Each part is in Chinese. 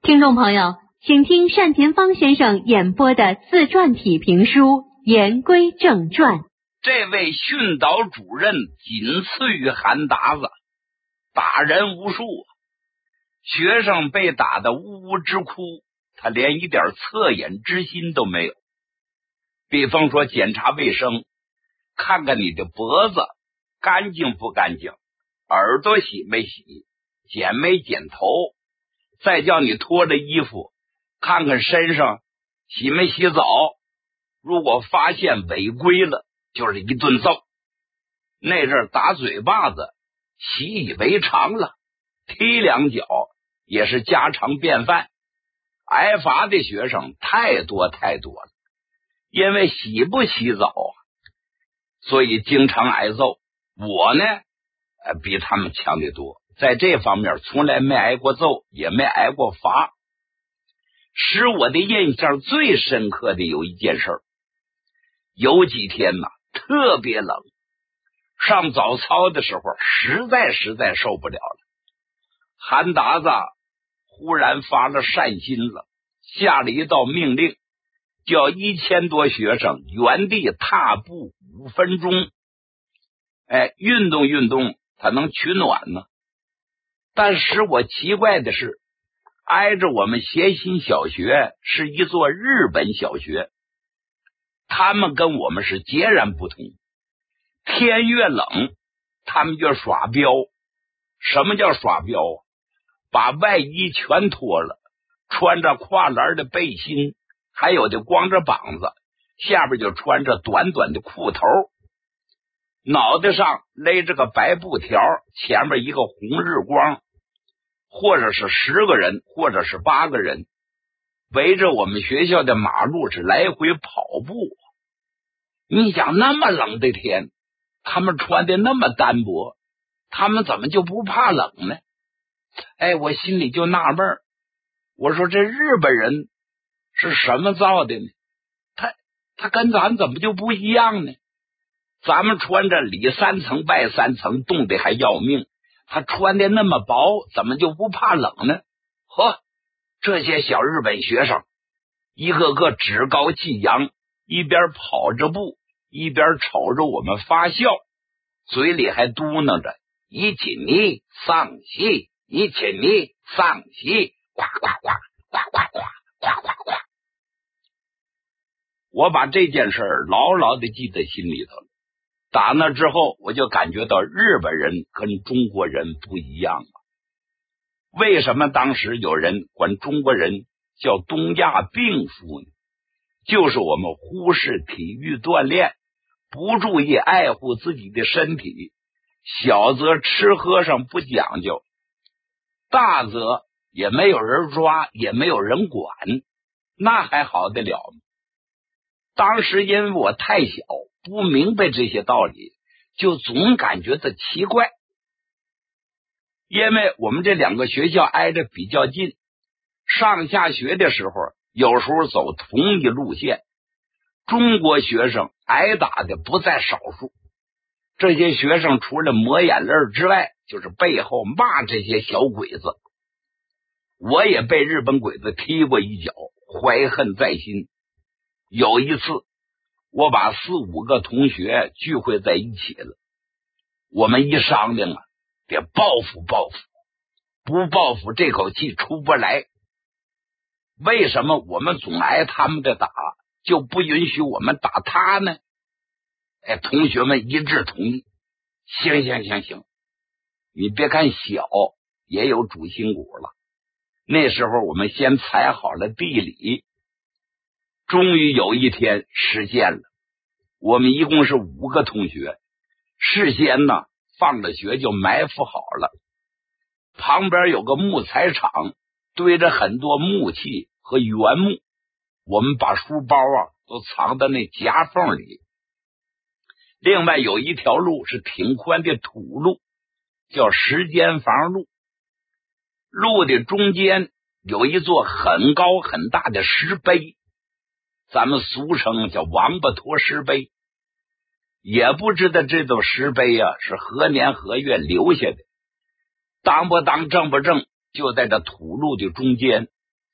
听众朋友，请听单田芳先生演播的自传体评书《言归正传》。 这位训导主任仅次于韩达子，打人无数，学生被打得呜呜直哭，他连一点恻隐之心都没有。比方说检查卫生，看看你的脖子干净不干净，耳朵洗没洗，剪没剪头，再叫你脱了衣服看看身上洗没洗澡，如果发现违规了就是一顿揍。那阵打嘴巴子习以为常了，踢两脚也是家常便饭。挨罚的学生太多太多了，因为洗不洗澡所以经常挨揍。我呢比他们强得多，在这方面从来没挨过揍，也没挨过罚。使我的印象最深刻的有一件事，有几天特别冷，上早操的时候实在受不了了。韩达子忽然发了善心了，下了一道命令，叫1000多学生原地踏步5分钟，运动运动，它能取暖呢。但使我奇怪的是，挨着我们协新小学是一座日本小学，他们跟我们是截然不同。天越冷，他们越耍彪。什么叫耍彪？把外衣全脱了，穿着跨栏的背心，还有的光着膀子，下边就穿着短短的裤头，脑袋上勒着个白布条，前面一个红日光，或者是10个人，或者是8个人，围着我们学校的马路是来回跑步。你想那么冷的天，他们穿的那么单薄，他们怎么就不怕冷呢？我心里就纳闷，我说这日本人是什么造的呢？他跟咱怎么就不一样呢？咱们穿着里3层外3层，冻得还要命，他穿的那么薄，怎么就不怕冷呢？呵，这些小日本学生一个个趾高气扬，一边跑着步，一边瞅着我们发笑，嘴里还嘟囔着一起你上戏，一起你上戏，呱呱呱呱呱呱呱呱呱。我把这件事牢牢的记在心里头了。打那之后，我就感觉到日本人跟中国人不一样了。为什么当时有人管中国人叫东亚病夫呢？就是我们忽视体育锻炼，不注意爱护自己的身体，小则吃喝上不讲究，大则也没有人抓，也没有人管，那还好得了吗？当时因为我太小，不明白这些道理，就总感觉到奇怪。因为我们这2个学校挨着比较近，上下学的时候有时候走同一路线，中国学生挨打的不在少数。这些学生除了抹眼泪之外，就是背后骂这些小鬼子。我也被日本鬼子踢过一脚，怀恨在心。有一次我把4、5个同学聚会在一起了，我们一商量得报复报复，不报复这口气出不来。为什么我们总挨他们的打，就不允许我们打他呢？同学们一致同意，行，你别看小，也有主心骨了。那时候我们先踩好了地理，终于有一天实现了。我们一共是5个同学，事先放了学就埋伏好了，旁边有个木材厂，堆着很多木器和原木，我们把书包都藏在那夹缝里。另外有一条路是挺宽的土路，叫石间房路，路的中间有一座很高很大的石碑，咱们俗称叫王八驮石碑。也不知道这座石碑是何年何月留下的，当不当正不正就在这土路的中间，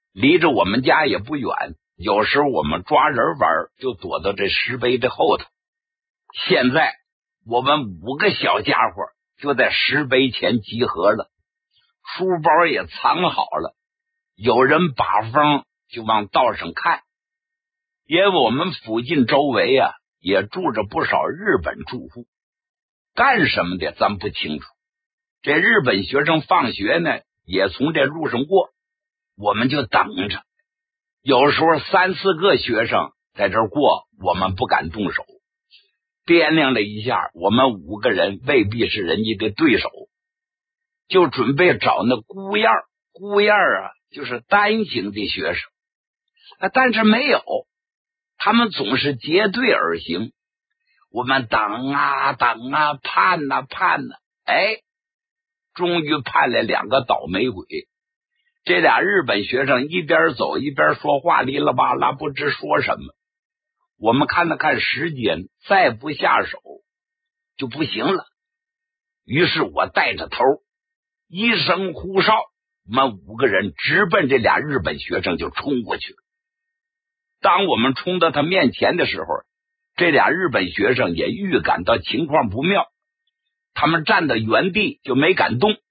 离着我们家也不远，有时候我们抓人玩就躲到这石碑的后头。现在我们5个小家伙就在石碑前集合了，书包也藏好了，有人把风就往道上看。因为我们附近周围啊也住着不少日本住户，干什么的咱不清楚。这日本学生放学呢也从这路上过，我们就等着。有时候3、4个学生在这儿过，我们不敢动手，掂量了一下，我们5个人未必是人家的对手，就准备找那孤燕啊，就是单行的学生，但是没有，他们总是结队而行。我们等啊等啊，盼啊盼啊，终于盼来2个倒霉鬼。这俩日本学生一边走一边说话，哩啦吧啦不知说什么。我们看了看时间，再不下手就不行了。于是我带着头一声呼哨，我们5个人直奔这俩日本学生就冲过去了。当我们冲到他面前的时候，这俩日本学生也预感到情况不妙，他们站在原地就没敢动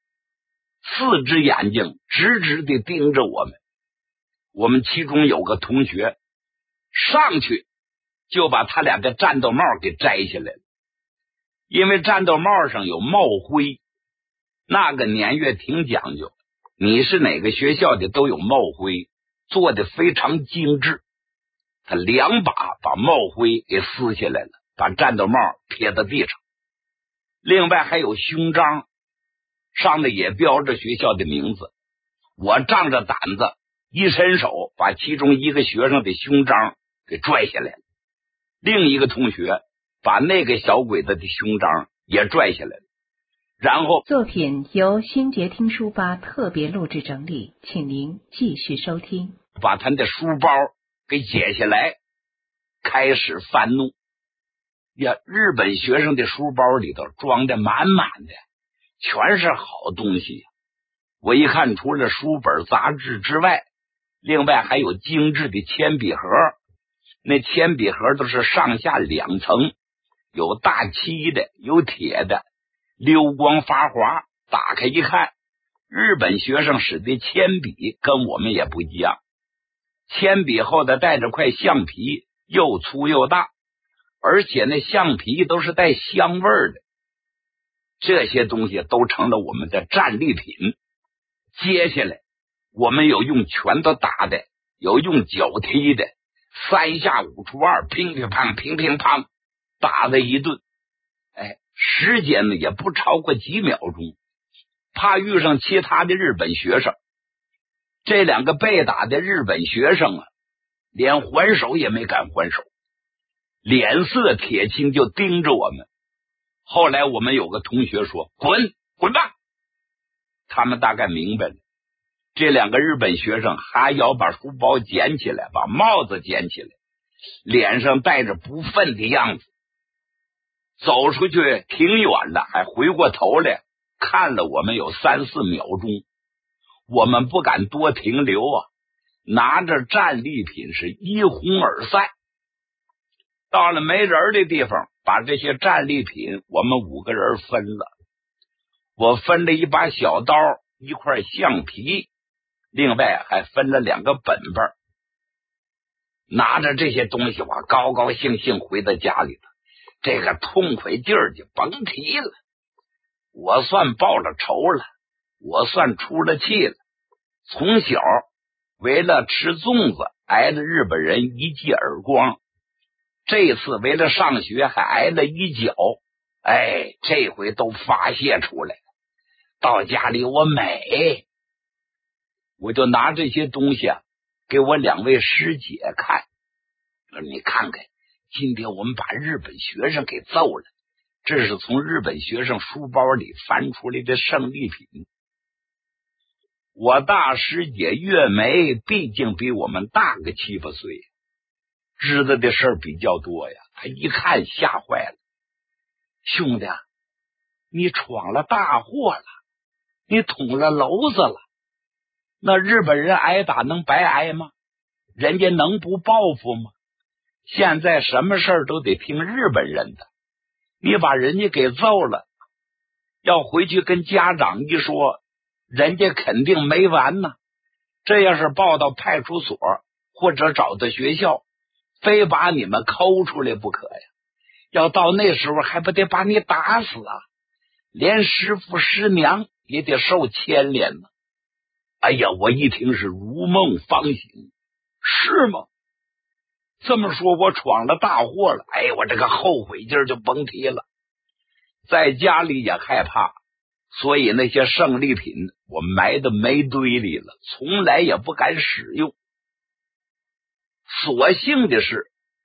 ，4只眼睛直直地盯着我们。我们其中有个同学上去就把他俩的战斗帽给摘下来了，因为战斗帽上有帽徽，那个年月挺讲究，你是哪个学校的都有帽徽，做的非常精致。他2把帽徽给撕下来了，把战斗帽撇到地上。另外还有胸章，上面也标着学校的名字。我仗着胆子一伸手，把其中一个学生的胸章给拽下来了，另一个同学把那个小鬼子的胸章也拽下来了。然后作品由新杰听书吧特别录制整理，请您继续收听。 把他的书包给解下来，开始翻弄。呀，日本学生的书包里头装的满满的，全是好东西。我一看，除了书本杂志之外，另外还有精致的铅笔盒。那铅笔盒都是上下2层，有大漆的，有铁的，溜光发滑。打开一看，日本学生使的铅笔跟我们也不一样，铅笔后头带着块橡皮，又粗又大，而且那橡皮都是带香味的。这些东西都成了我们的战利品。接下来我们有用拳头打的，有用脚踢的，3下5除2，乒乒乓乒乒乓打了一顿。时间呢也不超过几秒钟，怕遇上其他的日本学生。这2个被打的日本学生啊，连还手也没敢还手，脸色铁青，就盯着我们。后来我们有个同学说滚吧，他们大概明白了。这2个日本学生还要把书包捡起来，把帽子捡起来，脸上带着不忿的样子。走出去挺远了，还回过头来看了我们有3、4秒钟。我们不敢多停留啊，拿着战利品是一哄而散。到了没人的地方，把这些战利品我们5个人分了。我分了一把小刀，一块橡皮，另外还分了2个本本。拿着这些东西，我高高兴兴回到家里头，这个痛快劲儿就甭提了。我算报了仇了，我算出了气了。从小为了吃粽子挨了日本人1记耳光，这次为了上学还挨了1脚，这回都发泄出来了。到家里我美，我就拿这些东西给我2位师姐看，你看看，今天我们把日本学生给揍了，这是从日本学生书包里翻出来的胜利品。我大师姐月梅毕竟比我们大个7、8岁，知道的事儿比较多呀。她一看吓坏了，兄弟，你闯了大祸了，你捅了娄子了。 那日本人挨打能白挨吗？人家能不报复吗？现在什么事儿都得听日本人的，你把人家给揍了，要回去跟家长一说，人家肯定没完呢。这要是报到派出所或者找到学校，非把你们抠出来不可呀。要到那时候还不得把你打死啊？连师父师娘也得受牵连呢。哎呀，我一听是如梦方醒。是吗？这么说我闯了大祸了，哎，我这个后悔劲儿就甭提了。在家里也害怕，所以那些胜利品我埋到煤堆里了，从来也不敢使用。所幸的是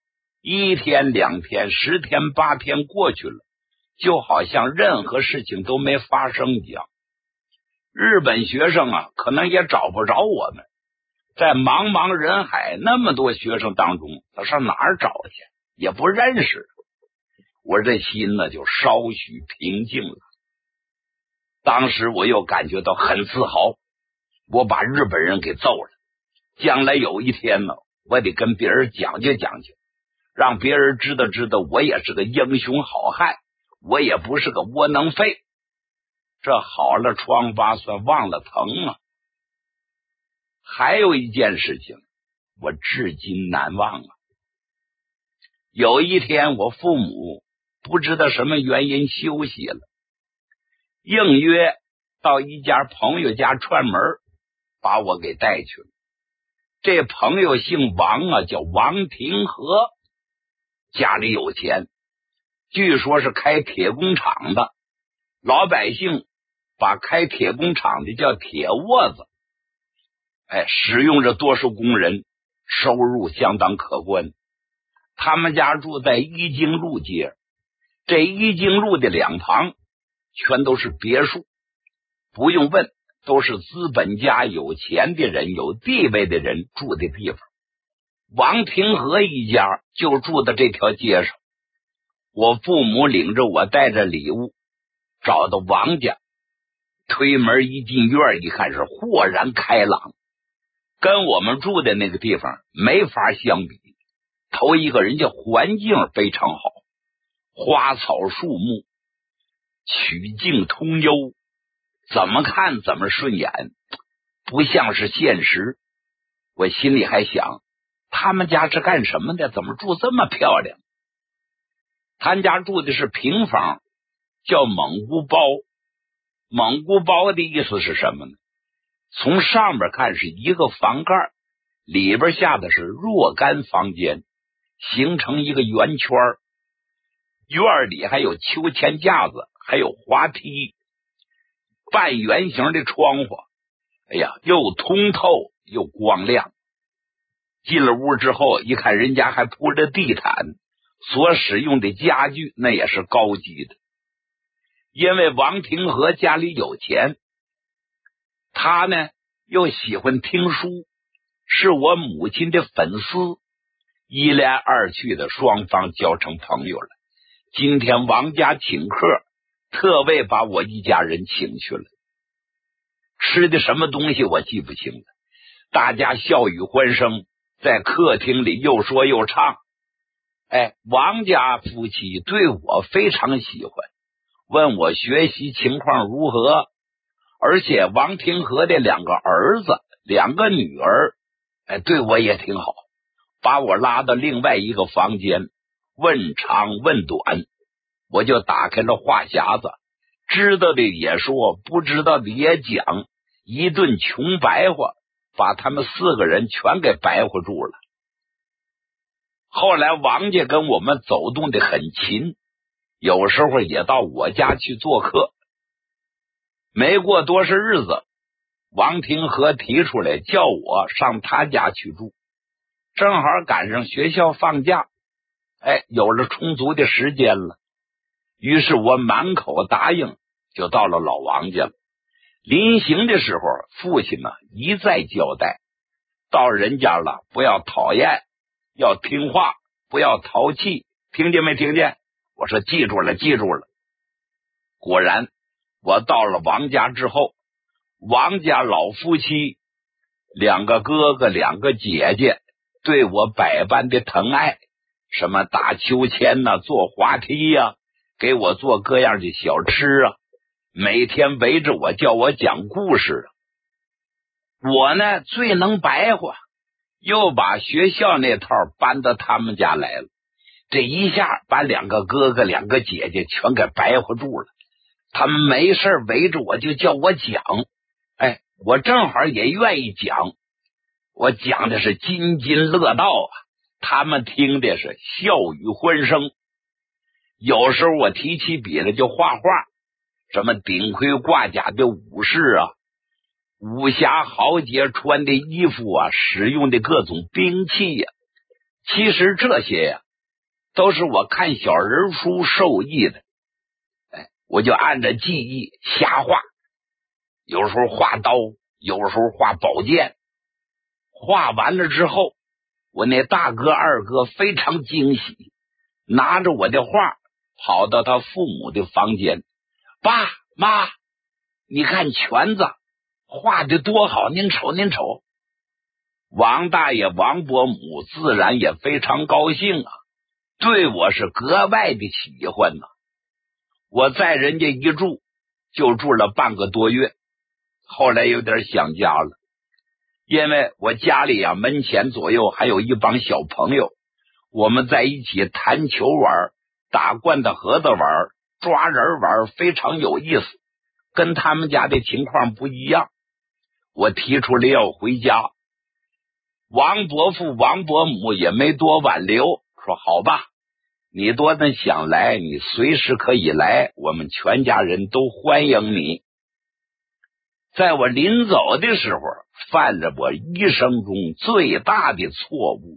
1天2天10天8天过去了，就好像任何事情都没发生一样。日本学生啊，可能也找不着我们，在茫茫人海那么多学生当中，他上哪儿找去？也不认识。我这心呢就稍许平静了。当时我又感觉到很自豪，我把日本人给揍了。将来有一天呢，我得跟别人讲究讲究，让别人知道知道我也是个英雄好汉，我也不是个窝囊废。这好了疮疤算忘了疼啊。还有一件事情我至今难忘啊。有一天我父母不知道什么原因休息了，应约到一家朋友家串门，把我给带去了。这朋友姓王啊，叫王廷和，家里有钱，据说是开铁工厂的，老百姓把开铁工厂的叫铁窝子。使用着多数工人，收入相当可观。他们家住在一经路街，这一经路的两旁全都是别墅，不用问，都是资本家、有钱的人、有地位的人住的地方。王廷和一家就住在这条街上。我父母领着我带着礼物找到王家，推门一进院，一看是豁然开朗，跟我们住的那个地方没法相比。头一个人家环境非常好，花草树木曲径通幽，怎么看怎么顺眼，不像是现实。我心里还想，他们家是干什么的？怎么住这么漂亮？他家住的是平房，叫蒙古包。蒙古包的意思是什么呢？从上边看是一个房盖，里边下的是若干房间，形成一个圆圈。院里还有秋千架子，还有滑梯，半圆形的窗户，哎呀，又通透又光亮。进了屋之后，一看人家还铺着地毯，所使用的家具那也是高级的。因为王廷和家里有钱，他呢又喜欢听书，是我母亲的粉丝，一来二去的双方交成朋友了。今天王家请客，特为把我一家人请去了。吃的什么东西我记不清了，大家笑语欢声，在客厅里又说又唱。王家夫妻对我非常喜欢，问我学习情况如何，而且王廷和的2个儿子2个女儿对我也挺好，把我拉到另外一个房间，问长问短。我就打开了话匣子，知道的也说，不知道的也讲，一顿穷白话，把他们4个人全给白话住了。后来王家跟我们走动的很勤，有时候也到我家去做客。没过多少日子，王廷和提出来叫我上他家去住，正好赶上学校放假，有了充足的时间了。于是我满口答应，就到了老王家了。临行的时候，父亲呢一再交代，到人家了不要讨厌，要听话，不要淘气，听见没听见？我说记住了记住了。果然我到了王家之后，王家老夫妻 2个哥哥2个姐姐对我百般的疼爱，什么打秋千呐、坐滑梯呀、给我做各样的小吃啊，每天围着我叫我讲故事。我呢最能白话，又把学校那套搬到他们家来了，这一下把2个哥哥2个姐姐全给白活住了。他们没事围着我就叫我讲，我正好也愿意讲，我讲的是津津乐道啊，他们听的是笑语欢声。有时候我提起笔来就画画，什么顶盔挂甲的武士啊，武侠豪杰穿的衣服啊，使用的各种兵器呀，其实这些呀都是我看小人书受益的。我就按着记忆瞎画，有时候画刀，有时候画宝剑。画完了之后，我那大哥二哥非常惊喜，拿着我的画跑到他父母的房间，爸妈，你看全子画的多好，您瞅您瞅。王大爷王伯母自然也非常高兴啊，对我是格外的喜欢呢。我在人家一住就住了半个多月，后来有点想家了，因为我家里啊门前左右还有一帮小朋友，我们在一起弹球玩，打罐头盒子玩，抓人玩，非常有意思，跟他们家的情况不一样。我提出了要回家，王伯父王伯母也没多挽留，说好吧，你多能想来，你随时可以来，我们全家人都欢迎你。在我临走的时候，犯了我一生中最大的错误。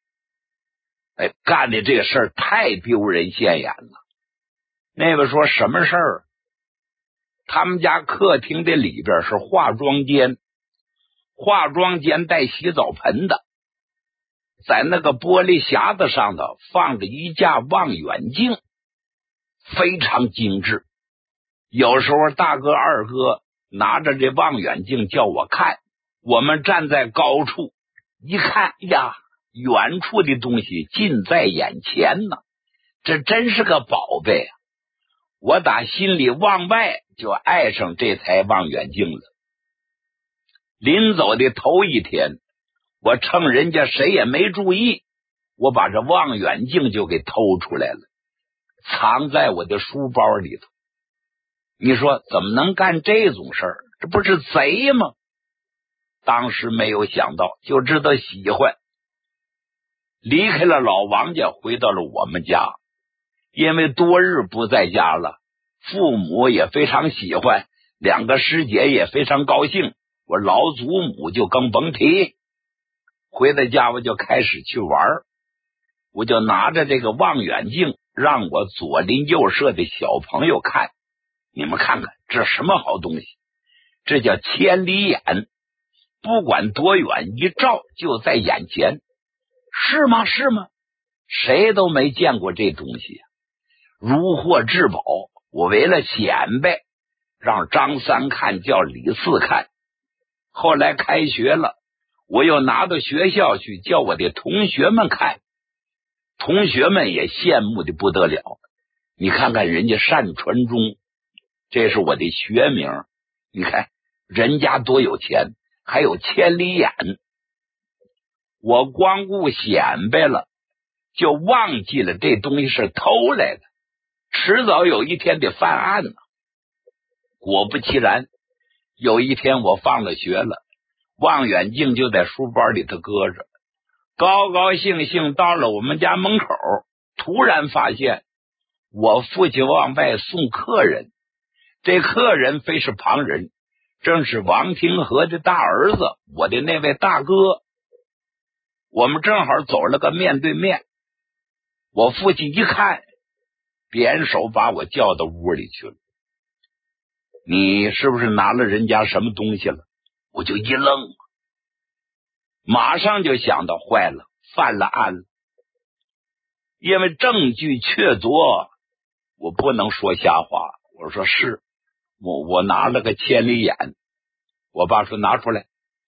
干的这事儿太丢人现眼了。那位说什么事儿？他们家客厅的里边是化妆间，化妆间带洗澡盆的，在那个玻璃匣子上头放着一架望远镜，非常精致。有时候大哥二哥拿着这望远镜叫我看，我们站在高处一看，呀，远处的东西近在眼前呢，这真是个宝贝啊！我打心里往外就爱上这台望远镜了。临走的头一天，我趁人家谁也没注意，我把这望远镜就给偷出来了，藏在我的书包里头。你说怎么能干这种事儿？这不是贼吗？当时没有想到，就知道喜欢。离开了老王家，回到了我们家，因为多日不在家了，父母也非常喜欢，2个师姐也非常高兴，我老祖母就更甭提。回到家我就开始去玩，我就拿着这个望远镜让我左邻右舍的小朋友看，你们看看这什么好东西，这叫千里眼，不管多远一照就在眼前。是吗？是吗？谁都没见过这东西，如获至宝。我为了显摆，让张三看，叫李四看。后来开学了，我又拿到学校去叫我的同学们看，同学们也羡慕的不得了。你看看人家单传忠，这是我的学名，你看人家多有钱，还有千里眼。我光顾显摆了，就忘记了这东西是偷来的，迟早有一天得犯案呢。果不其然，有一天我放了学了，望远镜就在书包里头搁着，高高兴兴到了我们家门口，突然发现我父亲往外送客人，这客人非是旁人，正是王廷和的大儿子，我的那位大哥。我们正好走了个面对面，我父亲一看，扁手把我叫到屋里去了。你是不是拿了人家什么东西了？我就一愣，马上就想到坏了，犯了案了。因为证据确凿，我不能说瞎话。我说是，我拿了个千里眼。我爸说拿出来。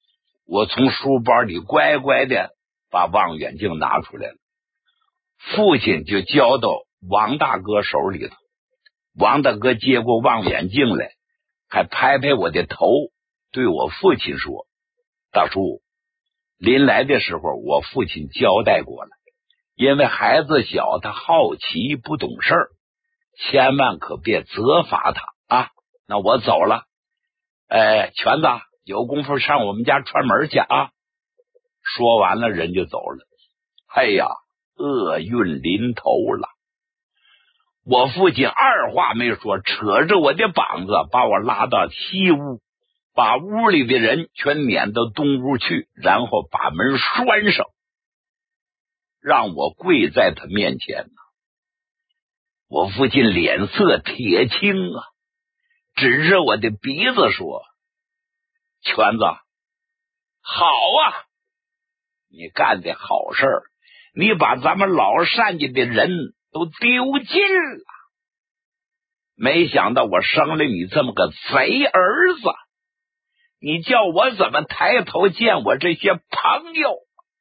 我从书包里乖乖的把望远镜拿出来了，父亲就交到王大哥手里头。王大哥接过望远镜来，还拍拍我的头，对我父亲说：大叔，临来的时候我父亲交代过了，因为孩子小，他好奇不懂事儿，千万可别责罚他啊。那我走了。全子，有功夫上我们家串门去啊。说完了人就走了。哎呀，厄运临头了。我父亲二话没说，扯着我的膀子把我拉到西屋，把屋里的人全撵到东屋去，然后把门拴上，让我跪在他面前。我父亲脸色铁青啊，指着我的鼻子说：全子，好啊，你干的好事儿，你把咱们老单家的人都丢尽了，没想到我生了你这么个贼儿子，你叫我怎么抬头见我这些朋友？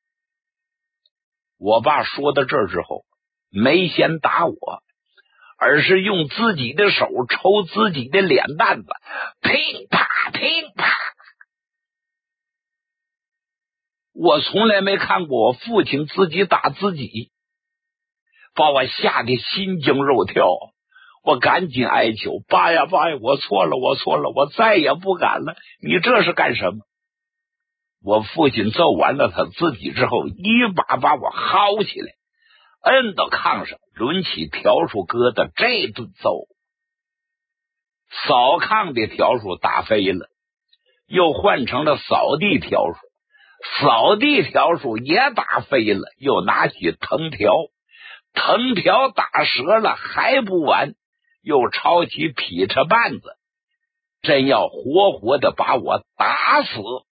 我爸说到这儿之后没先打我，而是用自己的手抽自己的脸蛋子，乒啪乒啪。我从来没看过我父亲自己打自己，把我吓得心惊肉跳。我赶紧哀求：爸呀爸呀，我错了，我再也不敢了，你这是干什么？我父亲揍完了他自己之后，一把把我薅起来，摁到炕上，抡起笤帚疙瘩，这顿揍。扫炕的笤帚打飞了，又换成了扫地笤帚，扫地笤帚也打飞了，又拿起藤条，藤条打折了还不完，又抄起劈叉绊子，真要活活的把我打死。